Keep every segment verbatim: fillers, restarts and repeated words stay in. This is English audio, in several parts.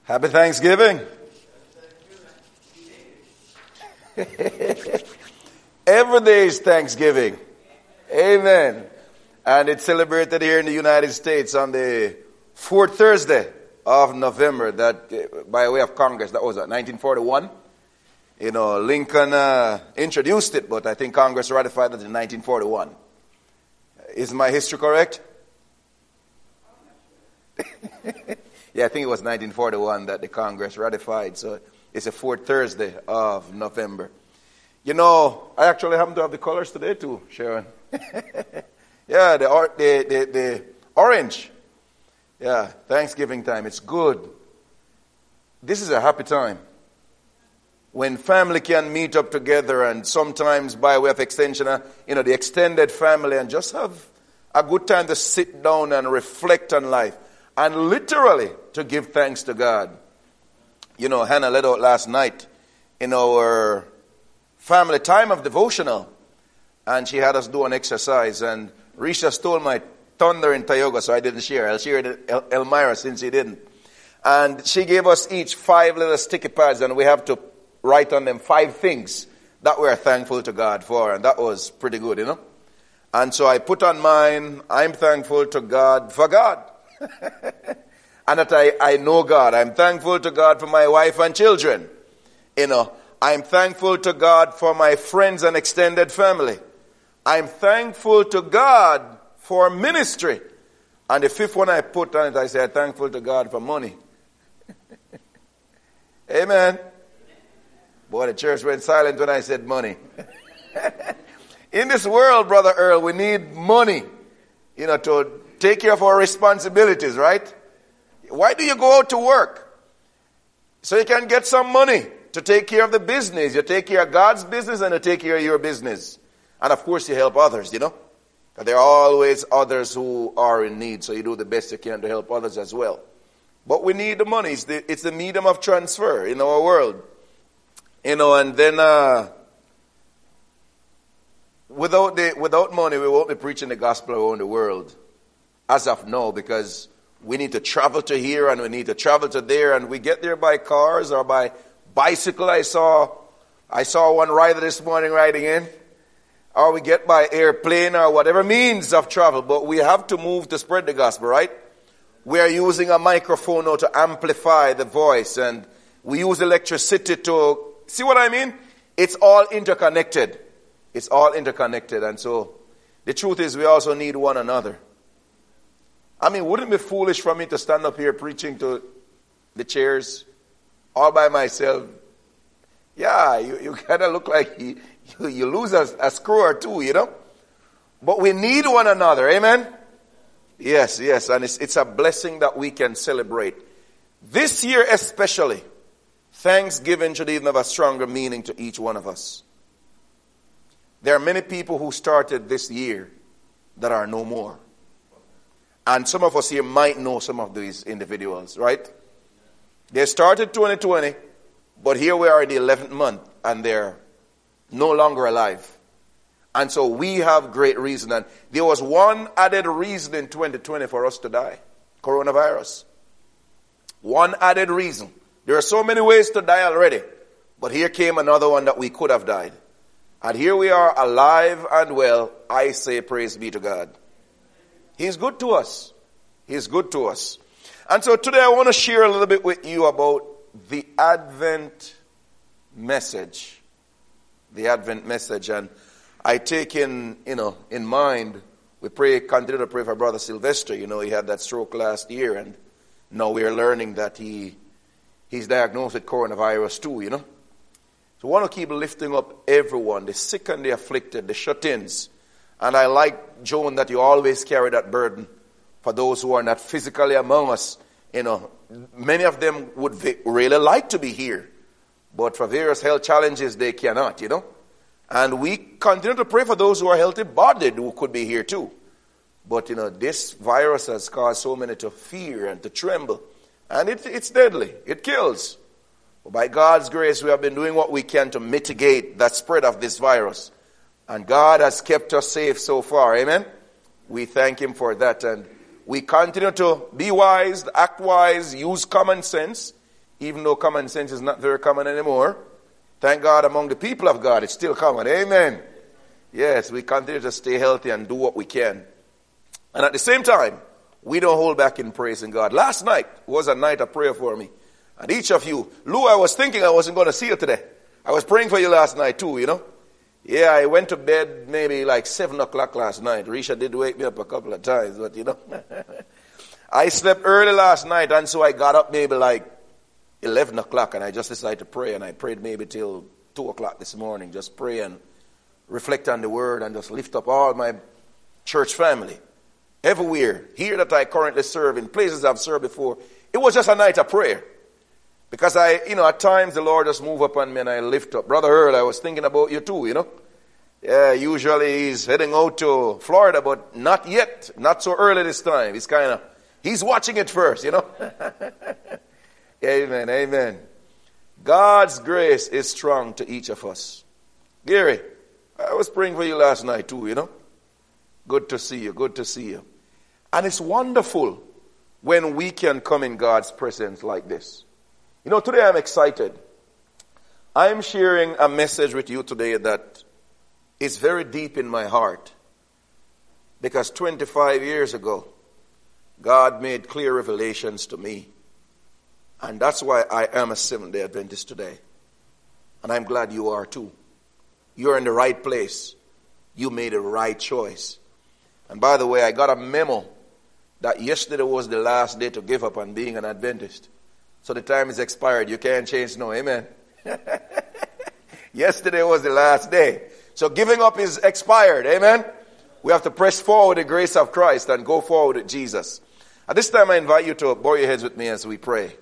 Happy Thanksgiving. Every day is Thanksgiving. Amen. And it's celebrated here in the United States on the fourth Thursday of November. That, by way of Congress, that was at nineteen forty-one. You know, Lincoln uh, introduced it, but I think Congress ratified it in nineteen forty-one. Is my history correct? Yeah, I think it was nineteen forty-one that the Congress ratified. So it's the fourth Thursday of November. You know, I actually happen to have the colors today too, Sharon. Yeah, the, or, the, the, the orange. Yeah, Thanksgiving time. It's good. This is a happy time when family can meet up together, and sometimes by way of extension, uh, you know, the extended family, and just have a good time to sit down and reflect on life. And literally to give thanks to God. You know, Hannah led out last night in our family time of devotional. And she had us do an exercise. And Risha stole my thunder in Tioga, so I didn't share. I'll share it in El- Elmira since he didn't. And she gave us each five little sticky pads, and we have to write on them five things that we're thankful to God for. And that was pretty good, you know. And so I put on mine, I'm thankful to God for God. And that I, I know God. I'm thankful to God for my wife and children. You know, I'm thankful to God for my friends and extended family. I'm thankful to God for ministry. And the fifth one I put on it, I said, thankful to God for money. Amen. Boy, the church went silent when I said money. In this world, Brother Earl, we need money, you know, to take care of our responsibilities, right? Why do you go out to work? So you can get some money to take care of the business. You take care of God's business and you take care of your business. And of course you help others, you know. But there are always others who are in need. So you do the best you can to help others as well. But we need the money. It's the, it's the medium of transfer in our world. You know, and then uh, without the without money, we won't be preaching the gospel around the world. As of now, because we need to travel to here and we need to travel to there, and we get there by cars or by bicycle. I saw, I saw one rider this morning riding in, or we get by airplane or whatever means of travel. But we have to move to spread the gospel, right? We are using a microphone now to amplify the voice, and we use electricity to, see what I mean? It's all interconnected. It's all interconnected, and so the truth is we also need one another. I mean, wouldn't it be foolish for me to stand up here preaching to the chairs all by myself? Yeah, you, you kind of look like you, you, you lose a, a screw or two, you know? But we need one another, amen? Yes, yes, and it's, it's a blessing that we can celebrate. This year especially, Thanksgiving should even have a stronger meaning to each one of us. There are many people who started this year that are no more. And some of us here might know some of these individuals, right? They started twenty twenty, but here we are in the eleventh month, and they're no longer alive. And so we have great reason. And there was one added reason in twenty twenty for us to die. Coronavirus. One added reason. There are so many ways to die already, but here came another one that we could have died. And here we are alive and well. I say praise be to God. He's good to us. He's good to us. And so today I want to share a little bit with you about the Advent message. The Advent message. And I take in, you know, in mind, we pray, continue to pray for Brother Sylvester. You know, he had that stroke last year, and now we are learning that he he's diagnosed with coronavirus too, you know. So I want to keep lifting up everyone, the sick and the afflicted, the shut-ins. And I like, Joan, that you always carry that burden for those who are not physically among us. You know, many of them would really like to be here, but for various health challenges, they cannot, you know. And we continue to pray for those who are healthy-bodied who could be here too. But, you know, this virus has caused so many to fear and to tremble. And it, it's deadly. It kills. But by God's grace, we have been doing what we can to mitigate that spread of this virus. And God has kept us safe so far. Amen? We thank Him for that. And we continue to be wise, act wise, use common sense Even though common sense is not very common anymore, thank God among the people of God, it's still common. Amen. Yes, we continue to stay healthy and do what we can. And at the same time, we don't hold back in praising God. Last night was a night of prayer for me. And each of you, Lou, I was thinking I wasn't going to see you today. I was praying for you last night too, you know. Yeah, I went to bed maybe like seven o'clock last night. Risha did wake me up a couple of times, but you know. I slept early last night, and so I got up maybe like eleven o'clock, and I just decided to pray, and I prayed maybe till two o'clock this morning. Just pray and reflect on the word and just lift up all my church family. Everywhere, here that I currently serve, in places I've served before, it was just a night of prayer. Because I, you know, at times the Lord just move upon me and I lift up. Brother Earl, I was thinking about you too, you know. Yeah, usually he's heading out to Florida, but not yet. Not so early this time. He's kind of, he's watching it first, you know. Amen, amen. God's grace is strong to each of us. Gary, I was praying for you last night too, you know. Good to see you, good to see you. And it's wonderful when we can come in God's presence like this. You know, today I'm excited. I'm sharing a message with you today that is very deep in my heart. Because twenty-five years ago, God made clear revelations to me. And that's why I am a Seventh-day Adventist today. And I'm glad you are too. You're in the right place. You made the right choice. And by the way, I got a memo that yesterday was the last day to give up on being an Adventist. So the time is expired. You can't change now. Amen. Yesterday was the last day. So giving up is expired. Amen. We have to press forward the grace of Christ and go forward with Jesus. At this time, I invite you to bow your heads with me as we pray.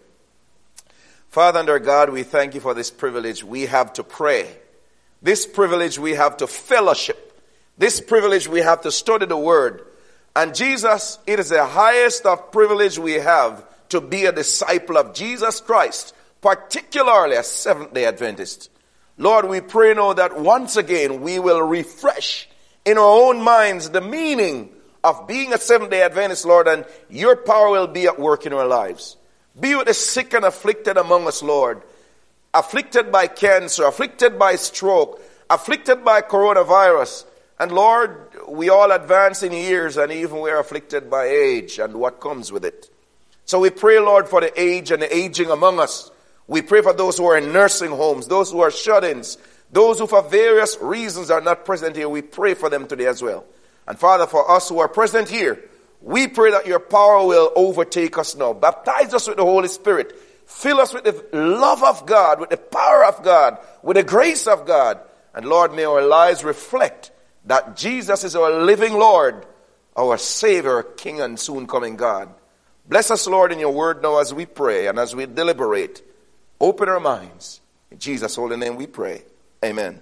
Father and our God, we thank you for this privilege we have to pray. This privilege we have to fellowship. This privilege we have to study the word. And Jesus, it is the highest of privilege we have to be a disciple of Jesus Christ, particularly a Seventh-day Adventist. Lord, we pray now that once again we will refresh in our own minds the meaning of being a Seventh-day Adventist, Lord, and your power will be at work in our lives. Be with the sick and afflicted among us, Lord. Afflicted by cancer, afflicted by stroke, afflicted by coronavirus. And Lord, we all advance in years and even we are afflicted by age and what comes with it. So we pray, Lord, for the age and the aging among us. We pray for those who are in nursing homes, those who are shut-ins, those who for various reasons are not present here. We pray for them today as well. And Father, for us who are present here, we pray that your power will overtake us now. Baptize us with the Holy Spirit. Fill us with the love of God, with the power of God, with the grace of God. And Lord, may our lives reflect that Jesus is our living Lord, our Savior, King, and soon coming God. Bless us, Lord, in your word now as we pray and as we deliberate. Open our minds. In Jesus' holy name we pray. Amen.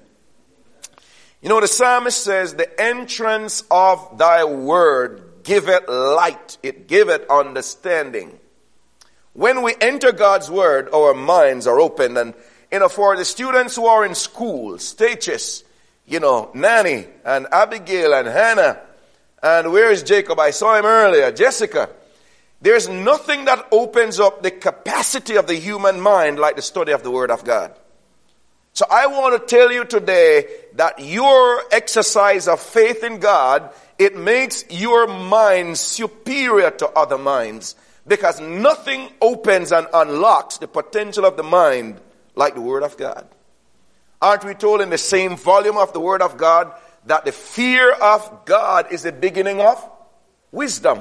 You know, the psalmist says, the entrance of thy word giveth light. It giveth understanding. When we enter God's word, our minds are open. And, you know, for the students who are in school, stages, you know, Nanny and Abigail and Hannah, and where is Jacob? I saw him earlier. Jessica. There's nothing that opens up the capacity of the human mind like the study of the Word of God. So I want to tell you today that your exercise of faith in God, it makes your mind superior to other minds. Because nothing opens and unlocks the potential of the mind like the Word of God. Aren't we told in the same volume of the Word of God that the fear of God is the beginning of wisdom?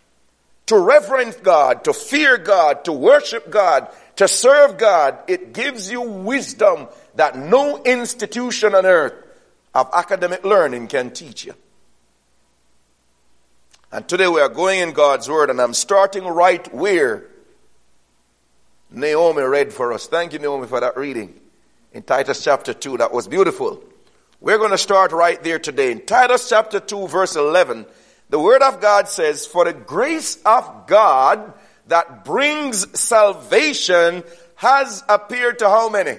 To reverence God, to fear God, to worship God, to serve God, it gives you wisdom that no institution on earth of academic learning can teach you. And today we are going in God's word, and I'm starting right where Naomi read for us. Thank you, Naomi, for that reading in Titus chapter two. That was beautiful. We're going to start right there today. In Titus chapter two, verse eleven, the word of God says, for the grace of God that brings salvation has appeared to how many?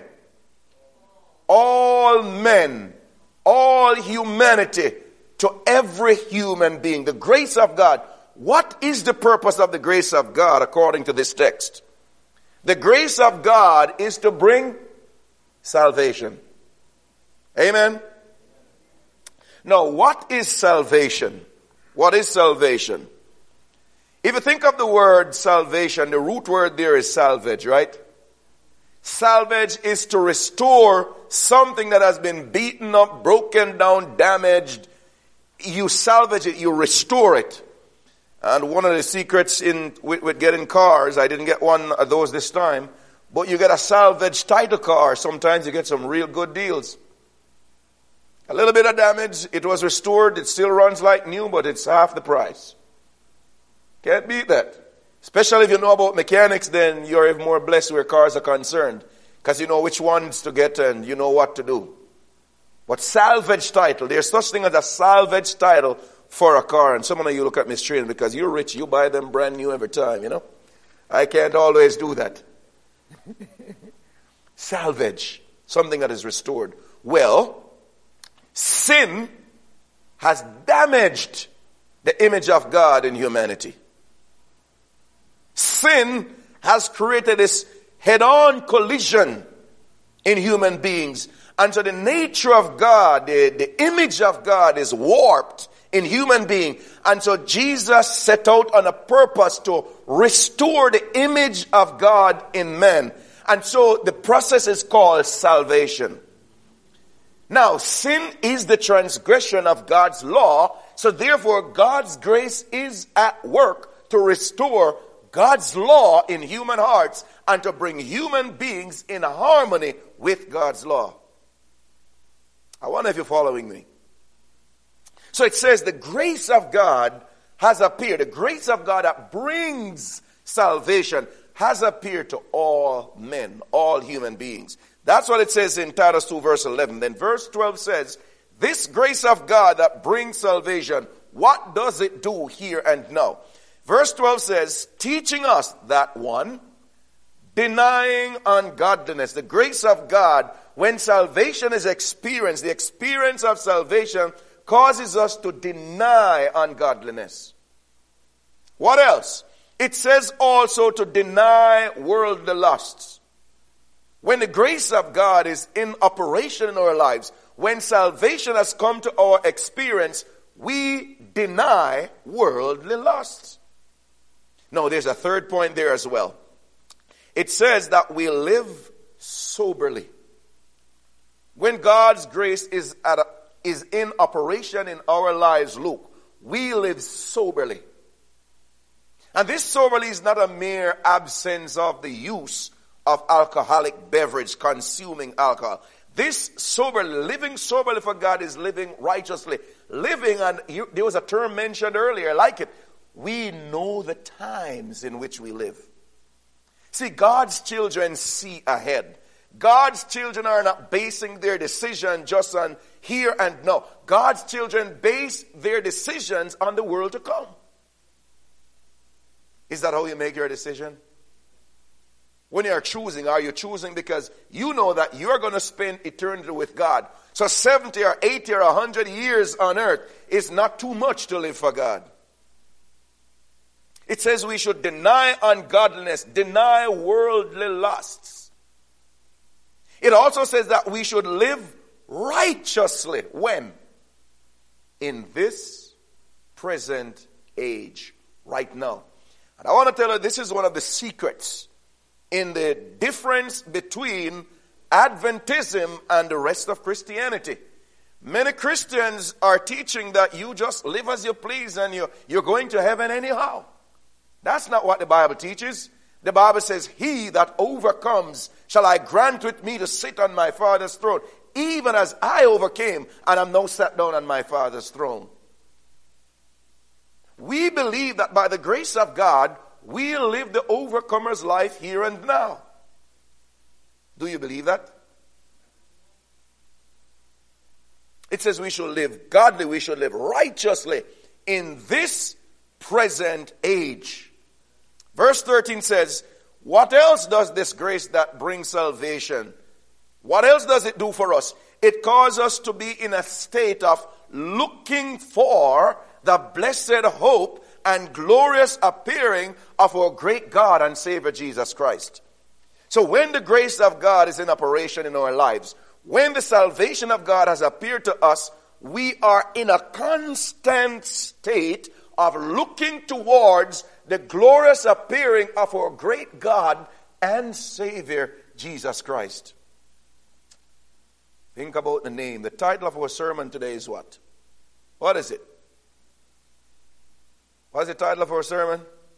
All men, all humanity, to every human being. The grace of God. What is the purpose of the grace of God according to this text? The grace of God is to bring salvation. Amen? Now, what is salvation? What is salvation? If you think of the word salvation, the root word there is salvage, right? Salvage is to restore something that has been beaten up, broken down, damaged. You salvage it, you restore it. And one of the secrets in with, with getting cars, I didn't get one of those this time, but you get a salvage title car. Sometimes you get some real good deals. A little bit of damage, it was restored, it still runs like new, but it's half the price. Can't beat that. Especially if you know about mechanics, then you're even more blessed where cars are concerned. Because you know which ones to get and you know what to do. But salvage title, there's such thing as a salvage title for a car. And some of you look at me strange because you're rich, you buy them brand new every time, you know. I can't always do that. Salvage, something that is restored. Well, sin has damaged the image of God in humanity. Sin has created this head-on collision in human beings. And so the nature of God, the, the image of God is warped in human being. And so Jesus set out on a purpose to restore the image of God in man. And so the process is called salvation. Now, sin is the transgression of God's law. So therefore, God's grace is at work to restore God's law in human hearts and to bring human beings in harmony with God's law. I wonder if you're following me. So it says the grace of God has appeared. The grace of God that brings salvation has appeared to all men, all human beings. That's what it says in Titus two verse eleven. Then verse twelve says, this grace of God that brings salvation, what does it do here and now? Verse twelve says, teaching us that one, denying ungodliness. The grace of God, when salvation is experienced, the experience of salvation causes us to deny ungodliness. What else? It says also to deny worldly lusts. When the grace of God is in operation in our lives, when salvation has come to our experience, we deny worldly lusts. No, there's a third point there as well. It says that we live soberly. When God's grace is at a, is in operation in our lives, look, we live soberly. And this soberly is not a mere absence of the use of alcoholic beverage, consuming alcohol. This soberly, living soberly for God is living righteously. Living, and you, there was a term mentioned earlier, I like it. We know the times in which we live. See, God's children see ahead. God's children are not basing their decision just on here and now. God's children base their decisions on the world to come. Is that how you make your decision? When you are choosing, are you choosing because you know that you're going to spend eternity with God? So seventy or eighty or one hundred years on earth is not too much to live for God. It says we should deny ungodliness, deny worldly lusts. It also says that we should live righteously. When? In this present age, right now. And I want to tell you, this is one of the secrets in the difference between Adventism and the rest of Christianity. Many Christians are teaching that you just live as you please and you, you're going to heaven anyhow. That's not what the Bible teaches. The Bible says, he that overcomes shall I grant with me to sit on my Father's throne, even as I overcame and am now sat down on my Father's throne. We believe that by the grace of God, we live the overcomer's life here and now. Do you believe that? It says we should live godly, we should live righteously in this present age. Verse thirteen says, what else does this grace that brings salvation? What else does it do for us? It causes us to be in a state of looking for the blessed hope and glorious appearing of our great God and Savior Jesus Christ. So when the grace of God is in operation in our lives, when the salvation of God has appeared to us, we are in a constant state of looking towards the glorious appearing of our great God and Savior, Jesus Christ. Think about the name. The title of our sermon today is what? What is it? What is the title of our sermon?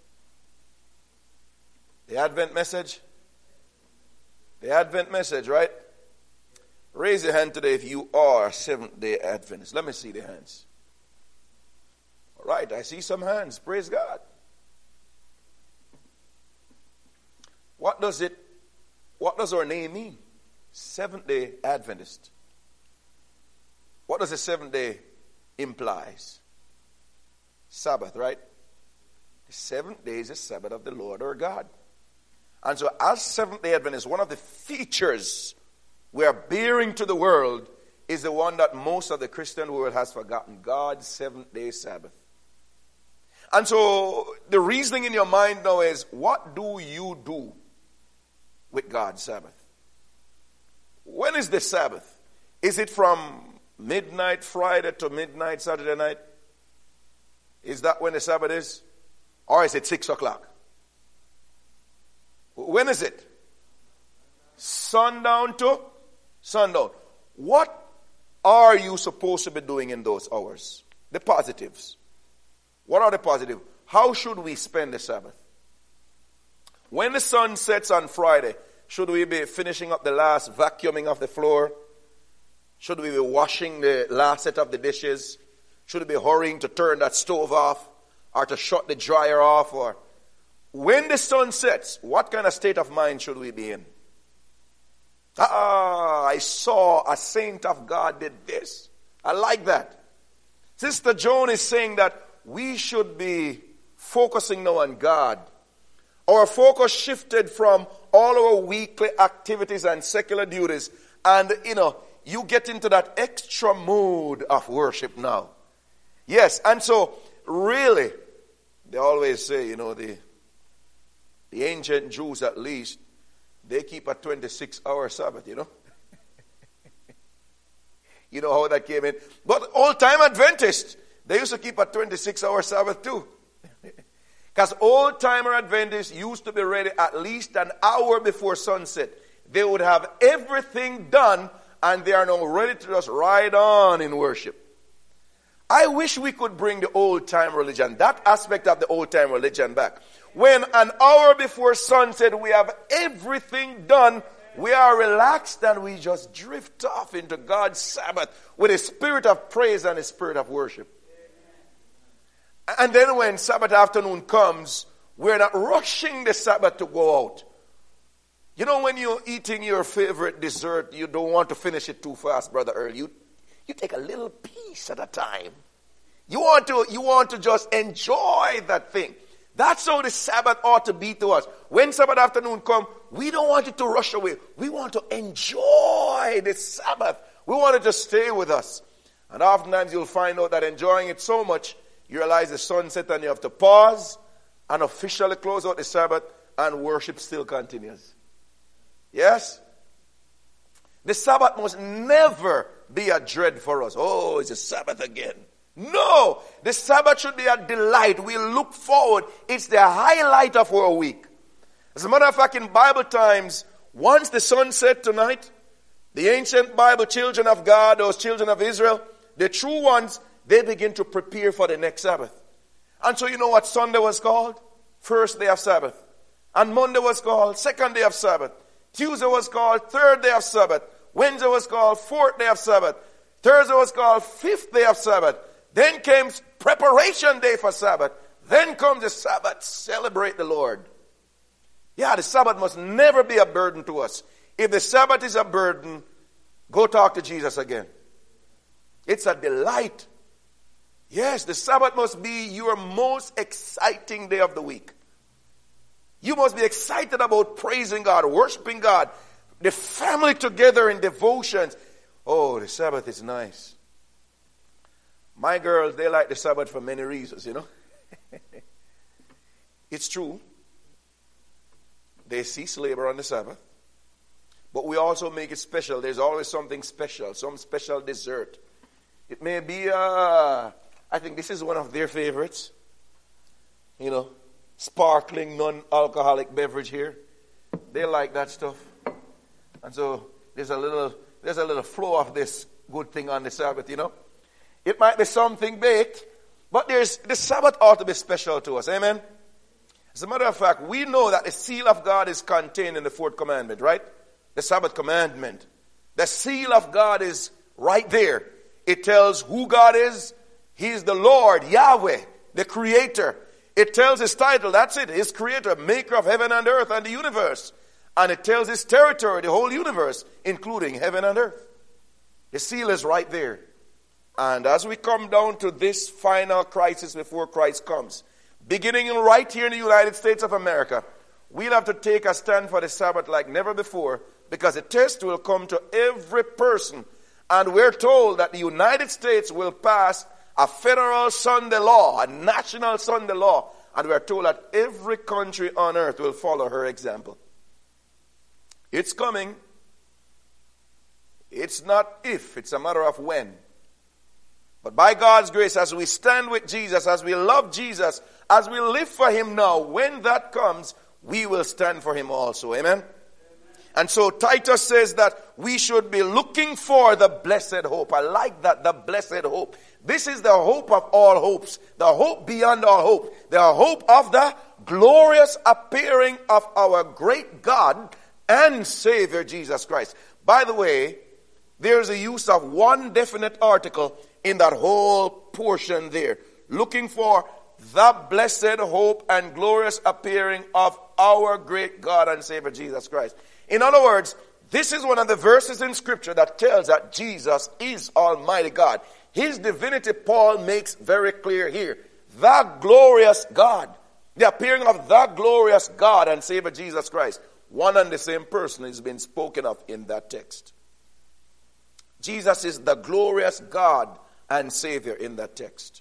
The Advent message? The Advent message, right? Raise your hand today if you are Seventh-day Adventist. Let me see the hands. All right, I see some hands. Praise God. What does it, what does our name mean? Seventh-day Adventist. What does the seventh day implies? Sabbath, right? The seventh day is the Sabbath of the Lord our God. And so as Seventh-day Adventists, one of the features we are bearing to the world is the one that most of the Christian world has forgotten. God's seventh-day Sabbath. And so the reasoning in your mind now is, what do you do with God's Sabbath? When is the Sabbath? Is it from midnight Friday to midnight Saturday night? Is that when the Sabbath is? Or is it six o'clock? When is it? Sundown to sundown. What are you supposed to be doing in those hours? The positives. What are the positives? How should we spend the Sabbath? When the sun sets on Friday, should we be finishing up the last vacuuming of the floor? Should we be washing the last set of the dishes? Should we be hurrying to turn that stove off or to shut the dryer off? Or when the sun sets, what kind of state of mind should we be in? Ah, I saw a saint of God did this. I like that. Sister Joan is saying that we should be focusing now on God. Our focus shifted from all our weekly activities and secular duties. And, you know, you get into that extra mood of worship now. Yes, and so, really, they always say, you know, the, the ancient Jews at least, they keep a twenty-six hour Sabbath, you know. You know how that came in. But old-time Adventists, they used to keep a twenty-six hour Sabbath too. Because old-timer Adventists used to be ready at least an hour before sunset. They would have everything done, and they are now ready to just ride on in worship. I wish we could bring the old-time religion, that aspect of the old-time religion back. When an hour before sunset we have everything done, we are relaxed and we just drift off into God's Sabbath with a spirit of praise and a spirit of worship. And then when Sabbath afternoon comes, we're not rushing the Sabbath to go out. You know, when you're eating your favorite dessert, you don't want to finish it too fast, Brother Earl. You, you take a little piece at a time. You want to, you want to just enjoy that thing. That's how the Sabbath ought to be to us. When Sabbath afternoon comes, we don't want it to rush away. We want to enjoy the Sabbath. We want it to stay with us. And oftentimes you'll find out that enjoying it so much, you realize the sun set and you have to pause and officially close out the Sabbath, and worship still continues. Yes? The Sabbath must never be a dread for us. Oh, it's a Sabbath again. No, the Sabbath should be a delight. We look forward. It's the highlight of our week. As a matter of fact, in Bible times, once the sun set tonight, the ancient Bible children of God, those children of Israel, the true ones, they begin to prepare for the next Sabbath. And so you know what Sunday was called? First day of Sabbath. And Monday was called second day of Sabbath. Tuesday was called third day of Sabbath. Wednesday was called fourth day of Sabbath. Thursday was called fifth day of Sabbath. Then came preparation day for Sabbath. Then comes the Sabbath. Celebrate the Lord. Yeah, the Sabbath must never be a burden to us. If the Sabbath is a burden, go talk to Jesus again. It's a delight. Yes, the Sabbath must be your most exciting day of the week. You must be excited about praising God, worshiping God, the family together in devotions. Oh, the Sabbath is nice. My girls, they like the Sabbath for many reasons, you know. It's true. they cease labor on the Sabbath. But we also make it special. There's always something special, some special dessert. It may be, uh, I think this is one of their favorites. You know, sparkling, non-alcoholic beverage here. They like that stuff. And so there's a little, there's a little flow of this good thing on the Sabbath, you know. It might be something baked, but there's the Sabbath ought to be special to us. Amen? As a matter of fact, we know that the seal of God is contained in the fourth commandment, right? The Sabbath commandment. The seal of God is right there. It tells who God is. He is the Lord, Yahweh, the Creator. It tells his title, that's it, his Creator, Maker of heaven and earth and the universe. And it tells his territory, the whole universe, including heaven and earth. The seal is right there. And as we come down to this final crisis before Christ comes, beginning right here in the United States of America, we'll have to take a stand for the Sabbath like never before, because the test will come to every person. And we're told that the United States will pass a federal Sunday law, a national Sunday law. And we're told that every country on earth will follow her example. It's coming. It's not if, it's a matter of when. But by God's grace, as we stand with Jesus, as we love Jesus, as we live for him now, when that comes, we will stand for him also. Amen? And so Titus says that we should be looking for the blessed hope. I like that, the blessed hope. This is the hope of all hopes. The hope beyond all hope. The hope of the glorious appearing of our great God and Savior Jesus Christ. By the way, there's a use of one definite article in that whole portion there. Looking for the blessed hope and glorious appearing of our great God and Savior Jesus Christ. In other words, this is one of the verses in Scripture that tells that Jesus is Almighty God. His divinity, Paul makes very clear here. The glorious God. The appearing of the glorious God and Savior Jesus Christ. One and the same person is being spoken of in that text. Jesus is the glorious God and Savior in that text.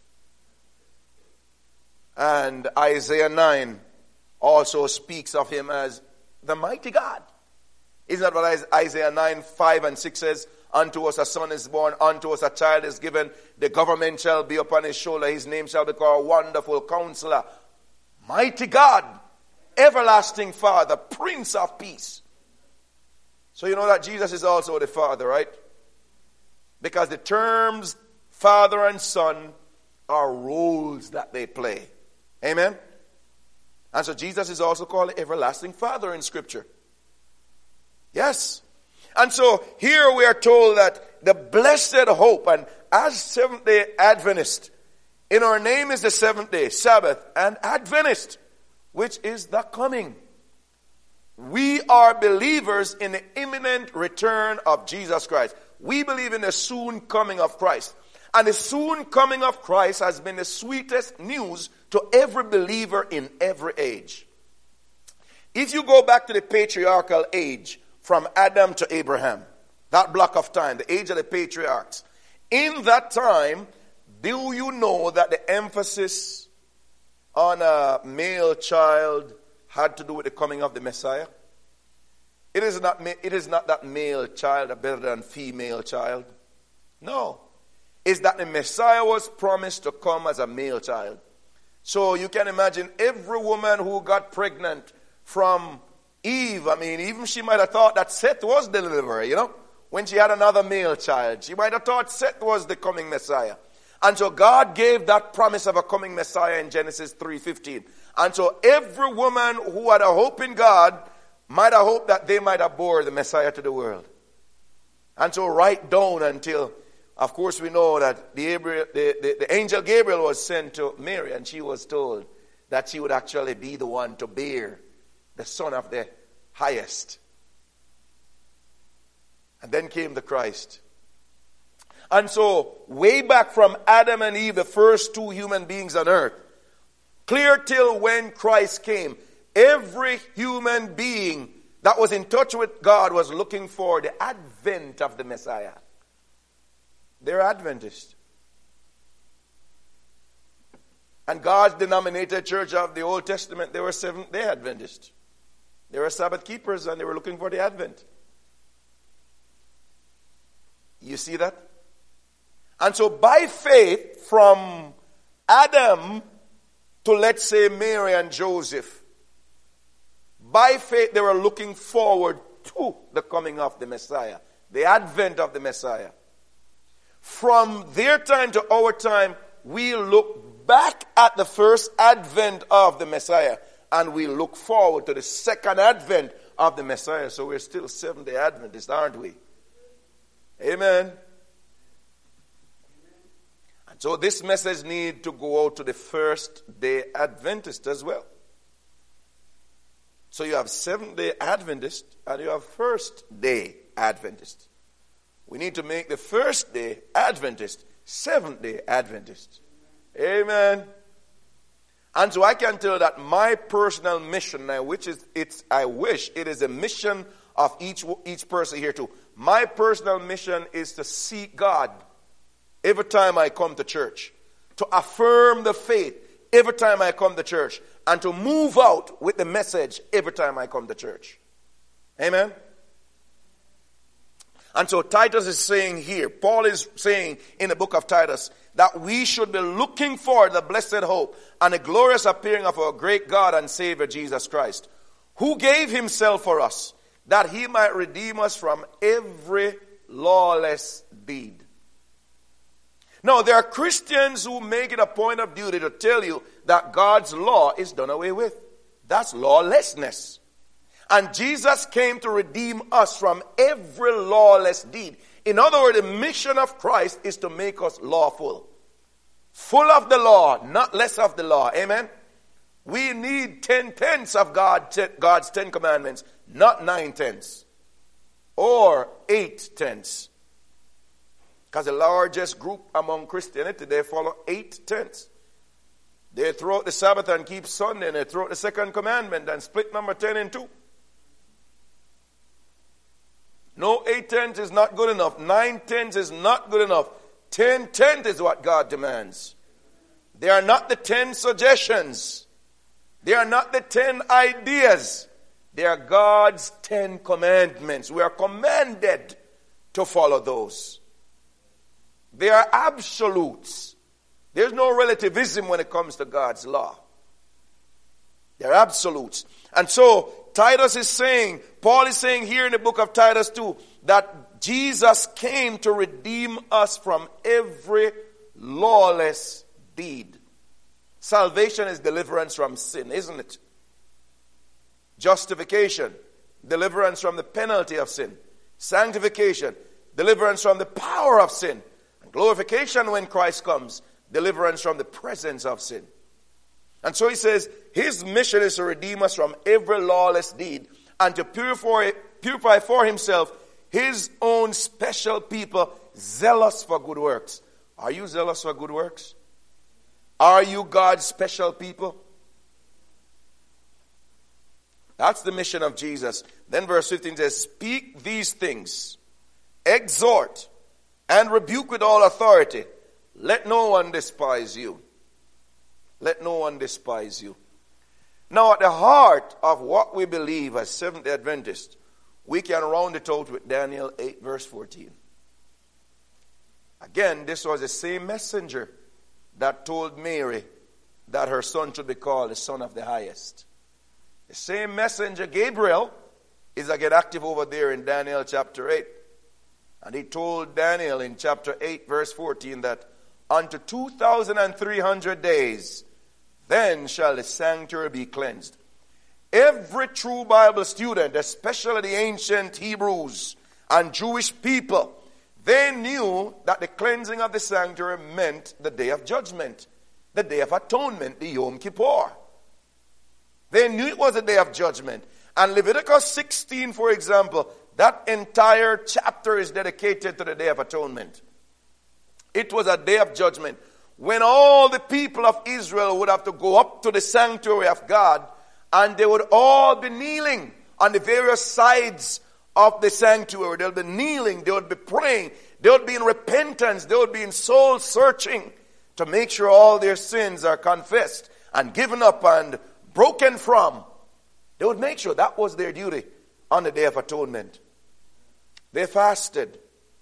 And Isaiah nine also speaks of him as the mighty God. Isn't that what Isaiah nine, five and six says? Unto us a son is born, unto us a child is given. The government shall be upon his shoulder. His name shall be called Wonderful Counselor, Mighty God, Everlasting Father, Prince of Peace. So you know that Jesus is also the Father, right? Because the terms Father and Son are roles that they play. Amen? And so Jesus is also called the Everlasting Father in Scripture. Yes. And so here we are told that the blessed hope, and as Seventh-day Adventist, in our name is the seventh day, Sabbath, and Adventist, which is the coming. We are believers in the imminent return of Jesus Christ. We believe in the soon coming of Christ. And the soon coming of Christ has been the sweetest news to every believer in every age. If you go back to the patriarchal age, from Adam to Abraham, that block of time, the age of the patriarchs, in that time, do you know that the emphasis on a male child had to do with the coming of the Messiah? It is not, it is not that male child are better than female child. No. It's that the Messiah was promised to come as a male child. So you can imagine every woman who got pregnant from Eve, I mean, even she might have thought that Seth was the deliverer, you know. When she had another male child, she might have thought Seth was the coming Messiah. And so God gave that promise of a coming Messiah in Genesis three fifteen. And so every woman who had a hope in God might have hoped that they might have bore the Messiah to the world. And so right down until, of course, we know that the, Gabriel, the, the, the angel Gabriel was sent to Mary, and she was told that she would actually be the one to bear the Son of the Highest. And then came the Christ. And so, way back from Adam and Eve, the first two human beings on earth, clear till when Christ came, every human being that was in touch with God was looking for the advent of the Messiah. They're Adventists. And God's denominated church of the Old Testament, they were Seventh-day Adventists. They were Sabbath keepers and they were looking for the Advent. You see that? And so by faith, from Adam to, let's say, Mary and Joseph, by faith they were looking forward to the coming of the Messiah, the advent of the Messiah. From their time to our time, we look back at the first advent of the Messiah, and we look forward to the second advent of the Messiah. So we're still Seventh-day Adventists, aren't we? Amen. And so this message needs to go out to the first-day Adventists as well. So you have Seventh-day Adventists and you have first-day Adventists. We need to make the first-day Adventist Seventh-day Adventist. Amen. And so I can tell that my personal mission now, which is, it's, I wish it is a mission of each, each person here too. My personal mission is to seek God every time I come to church, to affirm the faith every time I come to church, and to move out with the message every time I come to church. Amen. And so Titus is saying here, Paul is saying in the book of Titus, that we should be looking for the blessed hope and the glorious appearing of our great God and Savior Jesus Christ, who gave himself for us, that he might redeem us from every lawless deed. Now, there are Christians who make it a point of duty to tell you that God's law is done away with. That's lawlessness. And Jesus came to redeem us from every lawless deed. In other words, the mission of Christ is to make us lawful. Full of the law, not less of the law. Amen? We need ten-tenths of God, God's Ten Commandments, not nine-tenths. Or eight-tenths. Because the largest group among Christianity, they follow eight-tenths. They throw out the Sabbath and keep Sunday, and they throw out the second commandment and split number ten in two. No, eight-tenths is not good enough. Nine-tenths is not good enough. Ten-tenths is what God demands. They are not the ten suggestions. They are not the ten ideas. They are God's ten commandments. We are commanded to follow those. They are absolutes. There's no relativism when it comes to God's law. They're absolutes. And so, Titus is saying, Paul is saying here in the book of Titus too, that Jesus came to redeem us from every lawless deed. Salvation is deliverance from sin, isn't it? Justification, deliverance from the penalty of sin. Sanctification, deliverance from the power of sin. And glorification when Christ comes, deliverance from the presence of sin. And so he says, his mission is to redeem us from every lawless deed and to purify, purify for himself his own special people, zealous for good works. Are you zealous for good works? Are you God's special people? That's the mission of Jesus. Then verse fifteen says, speak these things, exhort, and rebuke with all authority. Let no one despise you. Let no one despise you. Now, at the heart of what we believe as Seventh-day Adventists, we can round it out with Daniel eight, verse fourteen. Again, this was the same messenger that told Mary that her son should be called the Son of the Highest. The same messenger, Gabriel, is again active over there in Daniel chapter eight. And he told Daniel in chapter eight, verse fourteen, that unto two thousand three hundred days, then shall the sanctuary be cleansed. Every true Bible student, especially the ancient Hebrews and Jewish people, they knew that the cleansing of the sanctuary meant the day of judgment, the day of atonement, the Yom Kippur. They knew it was a day of judgment. And Leviticus sixteen, for example, that entire chapter is dedicated to the day of atonement. It was a day of judgment when all the people of Israel would have to go up to the sanctuary of God, and they would all be kneeling on the various sides of the sanctuary. They'll be kneeling, they would be praying, they would be in repentance, they would be in soul searching to make sure all their sins are confessed and given up and broken from. They would make sure that was their duty on the Day of Atonement. They fasted.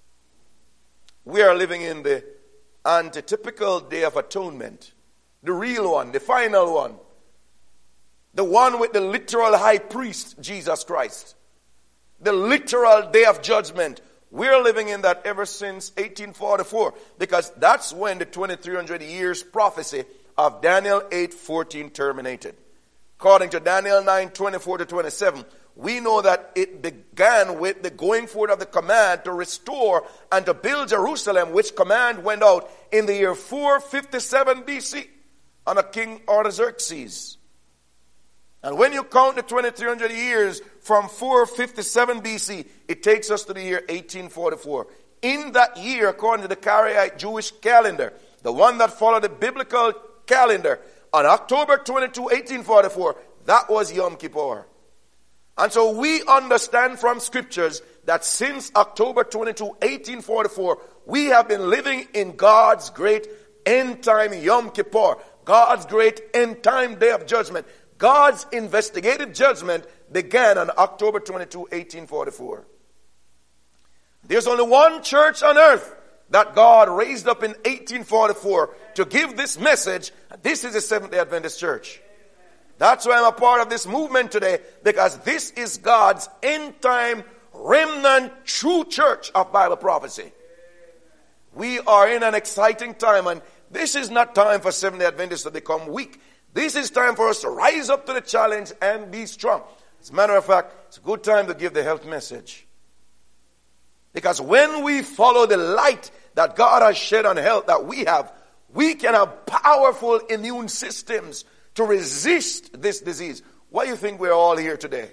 We are living in the antitypical Day of Atonement. The real one, the final one. The one with the literal high priest, Jesus Christ. The literal Day of Judgment. We're living in that ever since eighteen forty-four. Because that's when the twenty-three hundred years prophecy of Daniel eight fourteen terminated. According to Daniel nine twenty-four to twenty-seven, we know that it began with the going forth of the command to restore and to build Jerusalem, which command went out in the year four fifty-seven B C under King Artaxerxes. And when you count the twenty-three hundred years from four fifty-seven B C, it takes us to the year eighteen forty-four. In that year, according to the Karaite Jewish calendar, the one that followed the biblical calendar, on October twenty-second, eighteen forty-four, that was Yom Kippur. And so we understand from scriptures that since October twenty-second, eighteen forty-four, we have been living in God's great end time Yom Kippur, God's great end time Day of Judgment. God's investigative judgment began on October twenty-second, eighteen forty-four. There's only one church on earth that God raised up in eighteen forty-four to give this message. This is the Seventh-day Adventist Church. That's why I'm a part of this movement today, because this is God's end-time remnant true church of Bible prophecy. We are in an exciting time, and this is not time for Seventh-day Adventists to become weak. This is time for us to rise up to the challenge and be strong. As a matter of fact, it's a good time to give the health message. Because when we follow the light that God has shed on health that we have, we can have powerful immune systems to resist this disease. Why do you think we're all here today?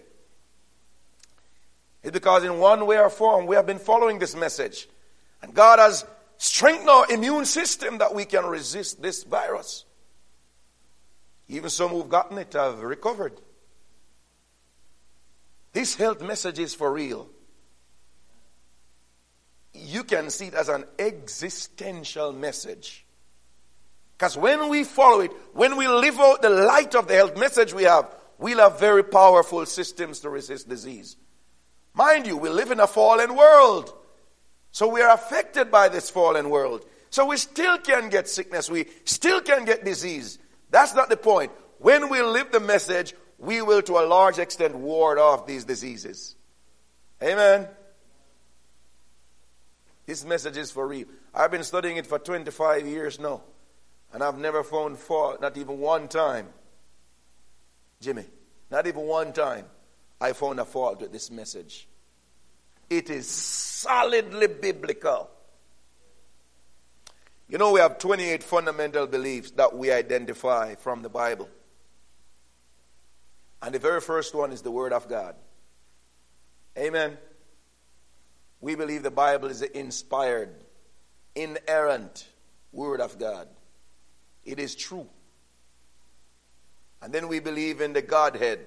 It's because in one way or form we have been following this message. And God has strengthened our immune system that we can resist this virus. Even some who've gotten it have recovered. This health message is for real. You can see it as an existential message. Because when we follow it, when we live out the light of the health message we have, we'll have very powerful systems to resist disease. Mind you, we live in a fallen world. So we are affected by this fallen world. So we still can get sickness. We still can get disease. That's not the point. When we live the message, we will to a large extent ward off these diseases. Amen. This message is for real. I've been studying it for twenty-five years now. And I've never found fault, not even one time. Jimmy, not even one time I found a fault with this message. It is solidly biblical. You know, we have twenty-eight fundamental beliefs that we identify from the Bible. And the very first one is the Word of God. Amen. We believe the Bible is the inspired, inerrant Word of God. It is true. And then we believe in the Godhead.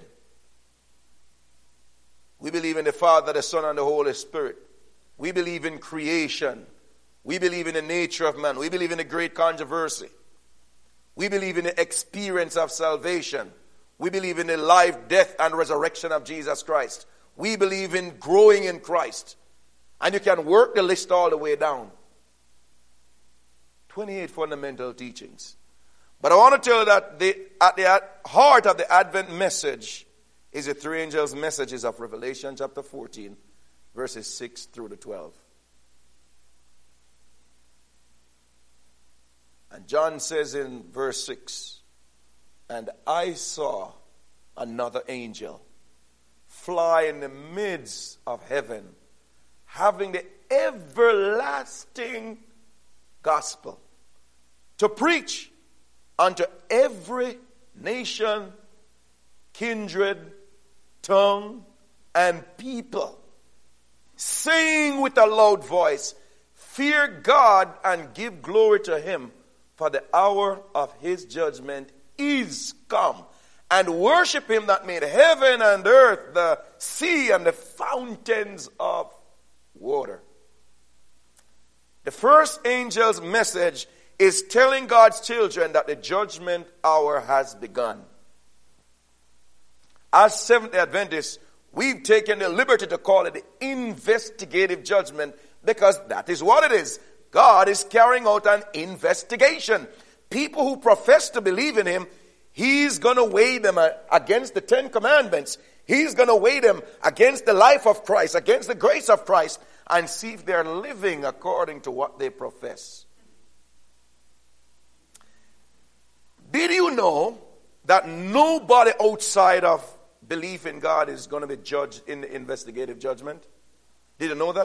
We believe in the Father, the Son, and the Holy Spirit. We believe in creation. We believe in the nature of man. We believe in the great controversy. We believe in the experience of salvation. We believe in the life, death, and resurrection of Jesus Christ. We believe in growing in Christ. And you can work the list all the way down. twenty-eight fundamental teachings. But I want to tell you that the, at the heart of the Advent message is the three angels' messages of Revelation chapter fourteen, verses six through to twelve. And John says in verse six, "And I saw another angel fly in the midst of heaven, having the everlasting gospel to preach unto every nation, kindred, tongue, and people, saying with a loud voice, fear God and give glory to him, for the hour of his judgment is come, and worship him that made heaven and earth, the sea, and the fountains of water." The first angel's message is telling God's children that the judgment hour has begun. As Seventh-day Adventists, we've taken the liberty to call it the investigative judgment because that is what it is. God is carrying out an investigation. People who profess to believe in him, he's going to weigh them against the Ten Commandments. He's going to weigh them against the life of Christ, against the grace of Christ, and see if they're living according to what they profess. Did you know that nobody outside of belief in God is going to be judged in the investigative judgment? Did you know that?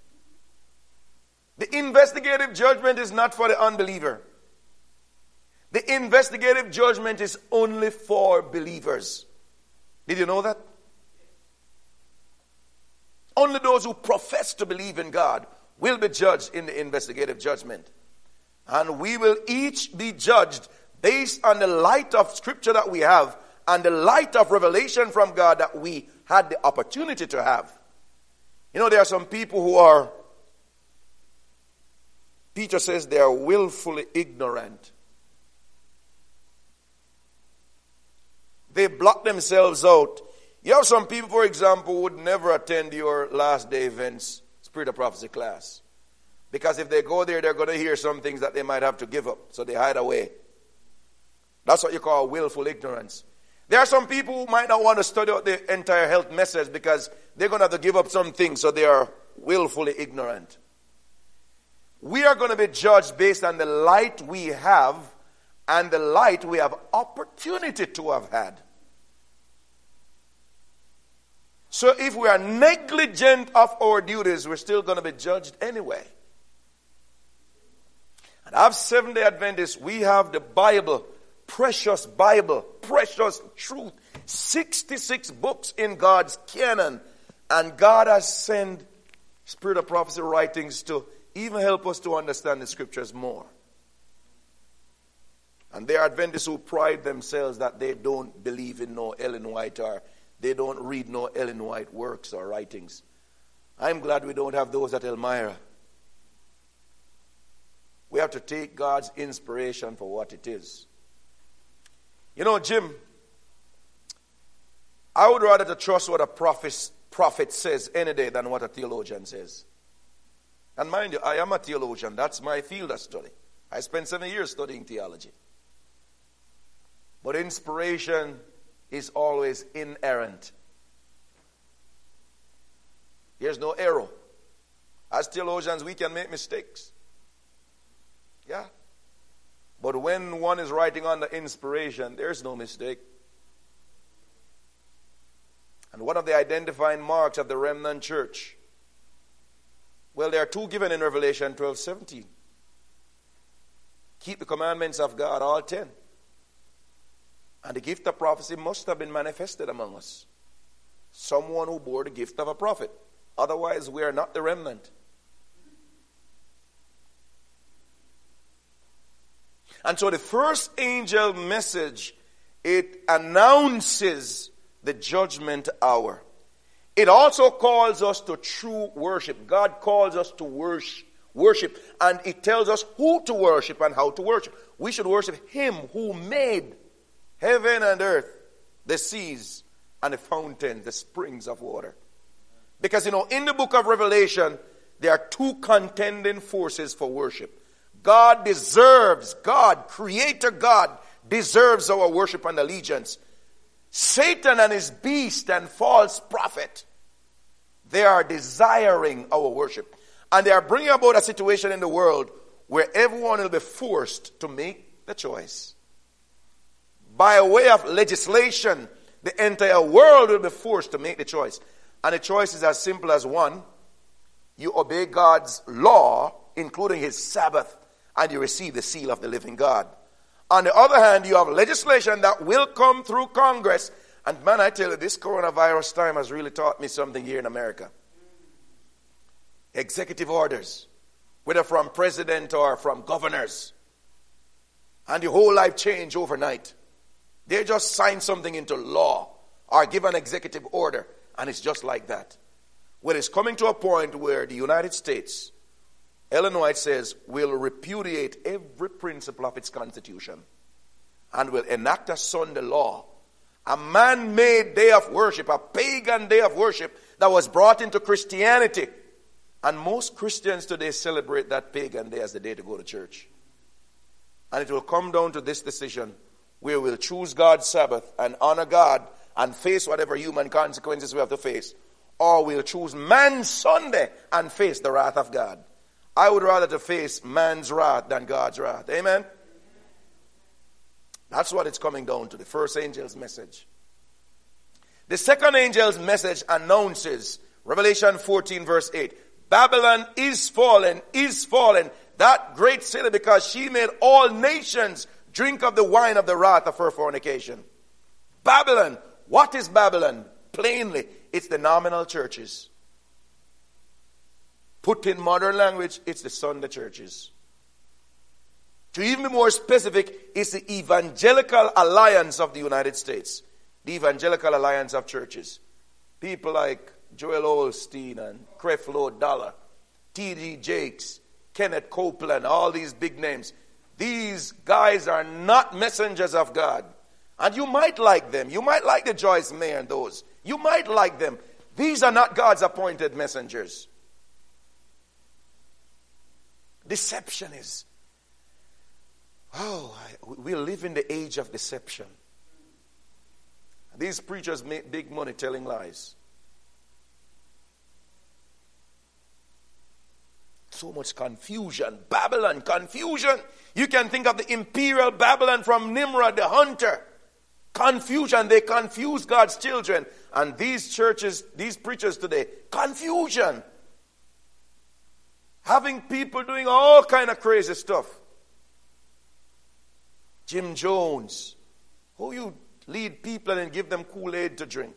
The investigative judgment is not for the unbeliever. The investigative judgment is only for believers. Did you know that? Only those who profess to believe in God will be judged in the investigative judgment. And we will each be judged based on the light of Scripture that we have and the light of revelation from God that we had the opportunity to have. You know, there are some people who are, Peter says they are willfully ignorant. They block themselves out. You have some people, for example, who would never attend your last day events, Spirit of Prophecy class. Because if they go there, they're going to hear some things that they might have to give up. So they hide away. That's what you call willful ignorance. There are some people who might not want to study out the entire health message because they're going to have to give up some things, so they are willfully ignorant. We are going to be judged based on the light we have and the light we have opportunity to have had. So if we are negligent of our duties, we're still going to be judged anyway. And as Seventh-day Adventists, we have the Bible, precious Bible, precious truth, sixty-six books in God's canon. And God has sent Spirit of Prophecy writings to even help us to understand the Scriptures more. And there are Adventists who pride themselves that they don't believe in no Ellen White or they don't read no Ellen White works or writings. I'm glad we don't have those at Elmira. We have to take God's inspiration for what it is. You know, Jim, I would rather to trust what a prophet, prophet says any day than what a theologian says. And mind you, I am a theologian. That's my field of study. I spent seven years studying theology. But inspiration is always inerrant. There's no error. As theologians, we can make mistakes. Yeah. But when one is writing under inspiration, there's no mistake. And one of the identifying marks of the remnant church, well, there are two given in Revelation twelve seventeen. Keep the commandments of God, all ten. And the gift of prophecy must have been manifested among us. Someone who bore the gift of a prophet. Otherwise, we are not the remnant. And so the first angel message, it announces the judgment hour. It also calls us to true worship. God calls us to worship, worship, and it tells us who to worship and how to worship. We should worship him who made heaven and earth, the seas, and the fountains, the springs of water. Because, you know, in the book of Revelation, there are two contending forces for worship. God deserves, God, Creator God, deserves our worship and allegiance. Satan and his beast and false prophet, they are desiring our worship. And they are bringing about a situation in the world where everyone will be forced to make the choice. By way of legislation, the entire world will be forced to make the choice. And the choice is as simple as one, you obey God's law, including his Sabbath, and you receive the seal of the living God. On the other hand, you have legislation that will come through Congress. And man, I tell you, this coronavirus time has really taught me something here in America. Executive orders, whether from president or from governors. And your whole life change overnight. They just sign something into law or give an executive order, and it's just like that. Well, it's coming to a point where the United States, Ellen White says, will repudiate every principle of its constitution and will enact a Sunday law. A man-made day of worship, a pagan day of worship that was brought into Christianity. And most Christians today celebrate that pagan day as the day to go to church. And it will come down to this decision where we'll choose God's Sabbath and honor God and face whatever human consequences we have to face. Or we'll choose man's Sunday and face the wrath of God. I would rather to face man's wrath than God's wrath. Amen? That's what it's coming down to, the first angel's message. The second angel's message announces, Revelation fourteen verse eight, Babylon is fallen, is fallen, that great city, because she made all nations drink of the wine of the wrath of her fornication. Babylon, what is Babylon? Plainly, it's the nominal churches. Put in modern language, it's the Sunday churches. To even be more specific, it's the Evangelical Alliance of the United States. The Evangelical Alliance of Churches. People like Joel Osteen and Creflo Dollar, T D Jakes, Kenneth Copeland, all these big names. These guys are not messengers of God. And you might like them. You might like the Joyce Meyer and those. You might like them. These are not God's appointed messengers. Deception is, oh, we live in the age of deception. These preachers make big money telling lies. So much confusion. Babylon, confusion. You can think of the imperial Babylon from Nimrod, the hunter. Confusion. They confuse God's children. And these churches, these preachers today, confusion. Having people doing all kind of crazy stuff. Jim Jones. Who you lead people and give them Kool-Aid to drink?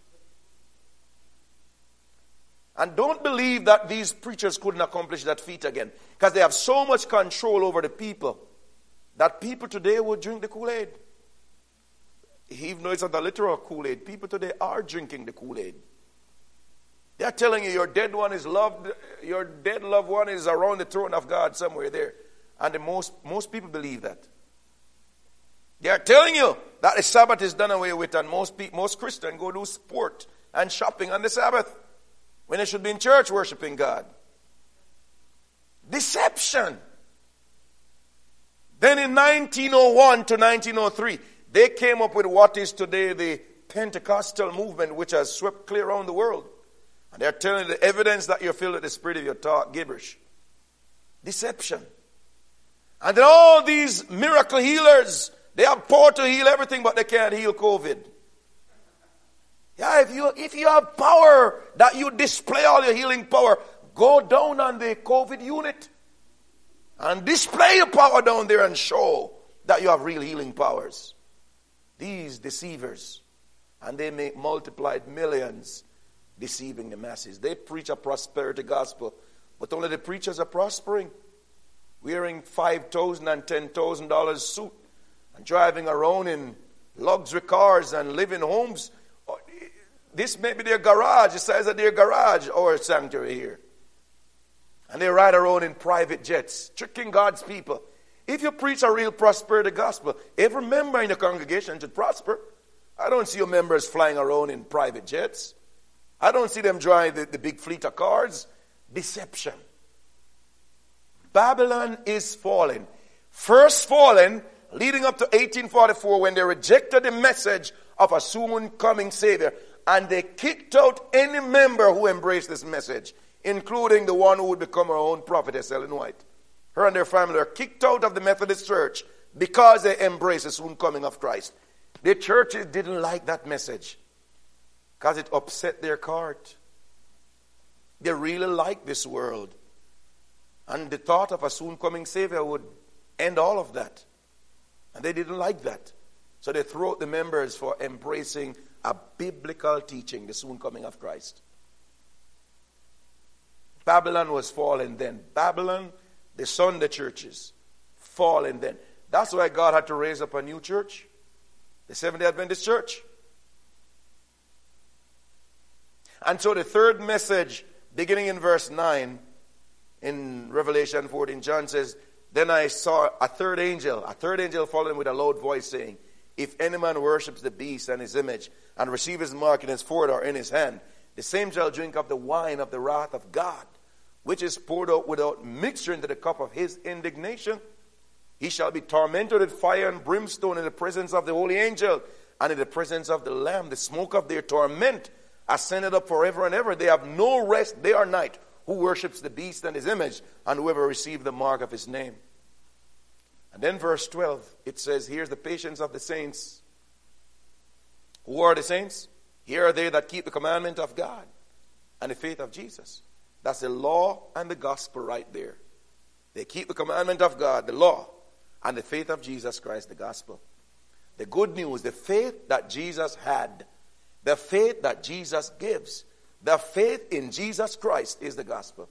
And don't believe that these preachers couldn't accomplish that feat again. Because they have so much control over the people that people today would drink the Kool-Aid. Even though it's not a literal Kool-Aid, people today are drinking the Kool-Aid. They are telling you your dead one is loved, your dead loved one is around the throne of God somewhere there. And the most, most people believe that. They are telling you that the Sabbath is done away with, and most people, most Christians go do sport and shopping on the Sabbath when they should be in church worshiping God. Deception. Then in nineteen oh one to nineteen oh three, they came up with what is today the Pentecostal movement, which has swept clear around the world. And they're telling you the evidence that you're filled with the Spirit of your talk gibberish. Deception. And then all these miracle healers, they have power to heal everything, but they can't heal COVID. Yeah, if you if you have power that you display all your healing power, go down on the COVID unit and display your power down there and show that you have real healing powers. These deceivers, and they make multiplied millions deceiving the masses. They preach a prosperity gospel, but only the preachers are prospering, wearing five thousand and ten thousand dollars suit and driving around in luxury cars and living homes. This may be their garage, the size of their garage or sanctuary here. And they ride around in private jets, tricking God's people. If you preach a real prosperity gospel, every member in the congregation should prosper. I don't see your members flying around in private jets. I don't see them driving the, the big fleet of cars. Deception. Babylon is fallen. First fallen, leading up to eighteen forty-four, when they rejected the message of a soon coming Savior. And they kicked out any member who embraced this message, including the one who would become our own prophetess, Ellen White. Her and her family are kicked out of the Methodist Church because they embraced the soon coming of Christ. The churches didn't like that message because it upset their cart. They really liked this world. And the thought of a soon coming Savior would end all of that. And they didn't like that. So they threw out the members for embracing a biblical teaching, the soon coming of Christ. Babylon was fallen then. Babylon, the Sunday churches, fallen then. That's why God had to raise up a new church, the Seventh-day Adventist Church. And so the third message, beginning in verse nine, in Revelation fourteen, John says, then I saw a third angel, a third angel following with a loud voice saying, If any man worships the beast and his image, and receive his mark in his forehead or in his hand, the same shall drink of the wine of the wrath of God, which is poured out without mixture into the cup of his indignation. He shall be tormented with fire and brimstone in the presence of the holy angel, and in the presence of the Lamb. The smoke of their torment ascended up forever and ever. They have no rest day or night, who worships the beast and his image, and whoever received the mark of his name. And then verse twelve, it says, here's the patience of the saints. Who are the saints? Here are they that keep the commandment of God and the faith of Jesus. That's the law and the gospel right there. They keep the commandment of God, the law, and the faith of Jesus Christ, the gospel. The good news, the faith that Jesus had, the faith that Jesus gives, the faith in Jesus Christ is the gospel.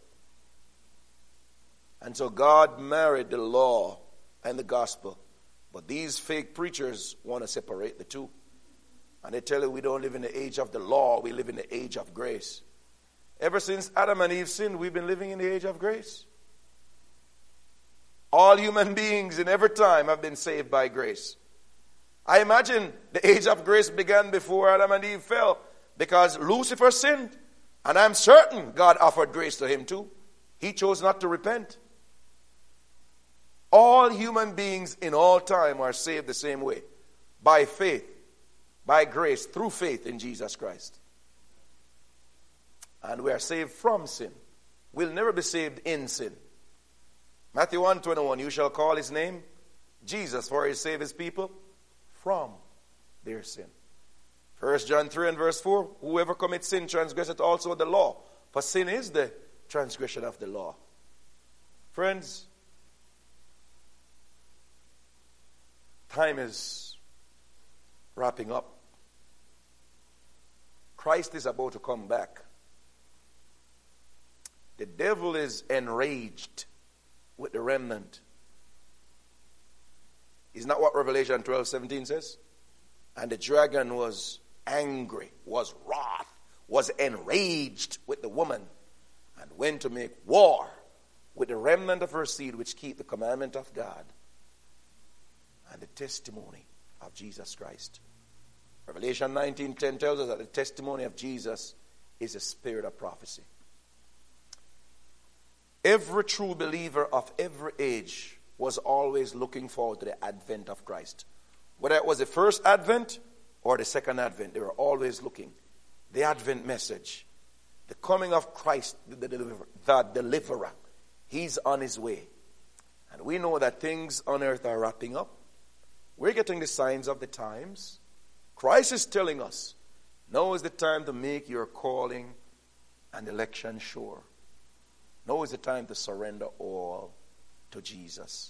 And so God married the law and the gospel. But these fake preachers want to separate the two. And they tell you we don't live in the age of the law, we live in the age of grace. Ever since Adam and Eve sinned, we've been living in the age of grace. All human beings in every time have been saved by grace. I imagine the age of grace began before Adam and Eve fell, because Lucifer sinned. And I'm certain God offered grace to him too. He chose not to repent. All human beings in all time are saved the same way. By faith, by grace, through faith in Jesus Christ. And we are saved from sin. We'll never be saved in sin. Matthew one twenty-one, you shall call his name Jesus, for he saved his people from their sin. First John three and verse four, whoever commits sin transgresseth also the law, for sin is the transgression of the law. Friends, time is wrapping up. Christ is about to come back. The devil is enraged with the remnant. Is not what Revelation twelve seventeen says? And the dragon was angry, was wroth, was enraged with the woman, and went to make war with the remnant of her seed, which keep the commandment of God and the testimony of Jesus Christ. Revelation nineteen ten tells us that the testimony of Jesus is a spirit of prophecy. Every true believer of every age was always looking forward to the advent of Christ. Whether it was the first advent or the second advent, they were always looking. The advent message, the coming of Christ, the, deliver, the deliverer, he's on his way. And we know that things on earth are wrapping up. We're getting the signs of the times. Christ is telling us, now is the time to make your calling and election sure. Now is the time to surrender all to Jesus.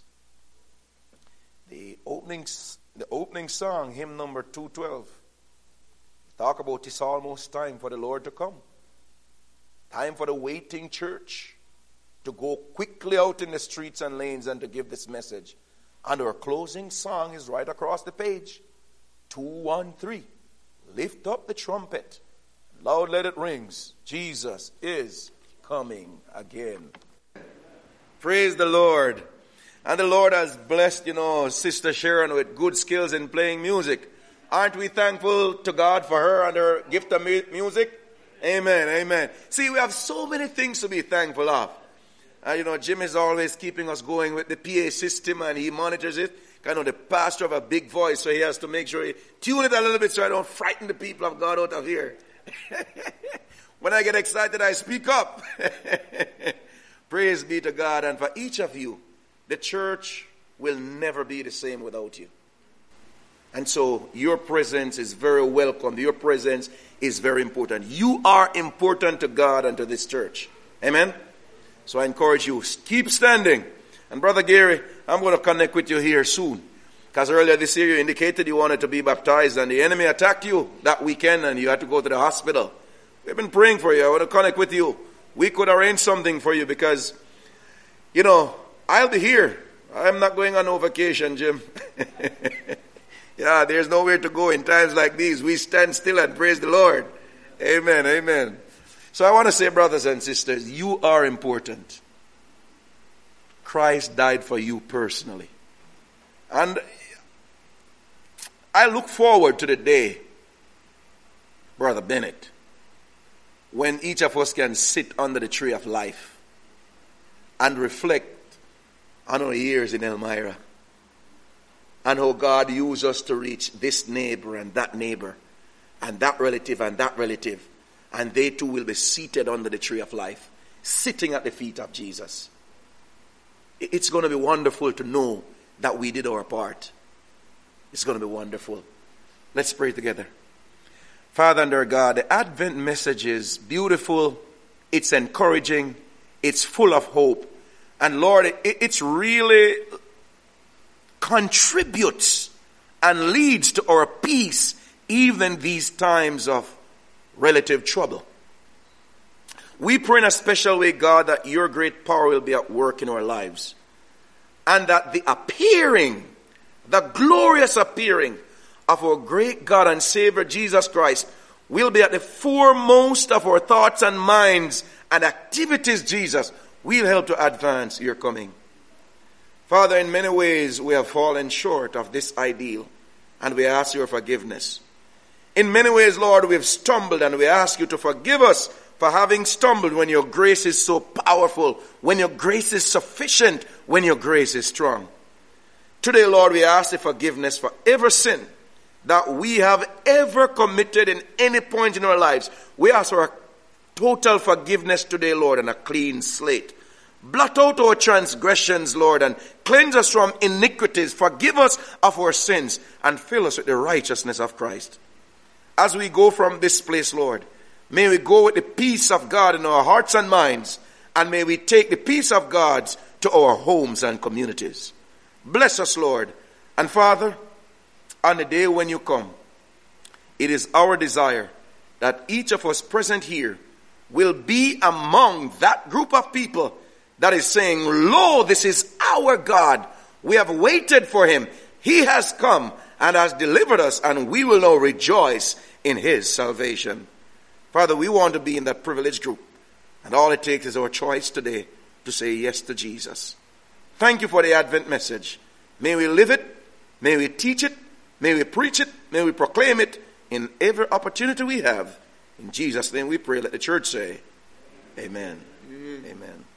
The opening, the opening song, hymn number two twelve, talk about it's almost time for the Lord to come. Time for the waiting church to go quickly out in the streets and lanes and to give this message. And our closing song is right across the page. two one three. Lift up the trumpet. Loud let it rings. Jesus is coming again. Praise the Lord. And the Lord has blessed, you know, Sister Sharon with good skills in playing music. Aren't we thankful to God for her and her gift of music? Amen, amen. See, we have so many things to be thankful of. Uh, you know, Jim is always keeping us going with the P A system, and he monitors it. Kind of the pastor of a big voice, so he has to make sure he tune it a little bit so I don't frighten the people of God out of here. When I get excited, I speak up. Praise be to God. And for each of you, the church will never be the same without you. And so your presence is very welcome. Your presence is very important. You are important to God and to this church. Amen? So I encourage you, keep standing. And Brother Gary, I'm going to connect with you here soon. Because earlier this year you indicated you wanted to be baptized and the enemy attacked you that weekend and you had to go to the hospital. We've been praying for you. I want to connect with you. We could arrange something for you because, you know, I'll be here. I'm not going on no vacation, Jim. Yeah, there's nowhere to go in times like these. We stand still and praise the Lord. Amen, amen. So I want to say, brothers and sisters, you are important. Christ died for you personally. And I look forward to the day, Brother Bennett, when each of us can sit under the tree of life and reflect on our years in Elmira and how God used us to reach this neighbor and that neighbor and that relative and that relative, and they too will be seated under the tree of life, sitting at the feet of Jesus. It's going to be wonderful to know that we did our part. It's going to be wonderful. Let's pray together. Father and our God, the Advent message is beautiful, it's encouraging, it's full of hope. And Lord, it, it's really contributes and leads to our peace even in these times of relative trouble. We pray in a special way, God, that your great power will be at work in our lives. And that the appearing, the glorious appearing of our great God and Savior Jesus Christ will be at the foremost of our thoughts and minds and activities, Jesus, will help to advance your coming. Father, in many ways we have fallen short of this ideal, and we ask your forgiveness. In many ways, Lord, we have stumbled, and we ask you to forgive us for having stumbled when your grace is so powerful, when your grace is sufficient, when your grace is strong. Today, Lord, we ask the forgiveness for every sin that we have ever committed in any point in our lives. We ask for a total forgiveness today, Lord, and a clean slate. Blot out our transgressions, Lord, and cleanse us from iniquities. Forgive us of our sins and fill us with the righteousness of Christ. As we go from this place, Lord, may we go with the peace of God in our hearts and minds, and may we take the peace of God to our homes and communities. Bless us, Lord. And Father, on the day when you come, it is our desire that each of us present here will be among that group of people that is saying, lo, this is our God. We have waited for him. He has come and has delivered us, and we will now rejoice in his salvation. Father, we want to be in that privileged group, and all it takes is our choice today to say yes to Jesus. Thank you for the Advent message. May we live it, may we teach it, may we preach it, may we proclaim it in every opportunity we have. In Jesus' name we pray. Let the church say, amen. Amen. Amen.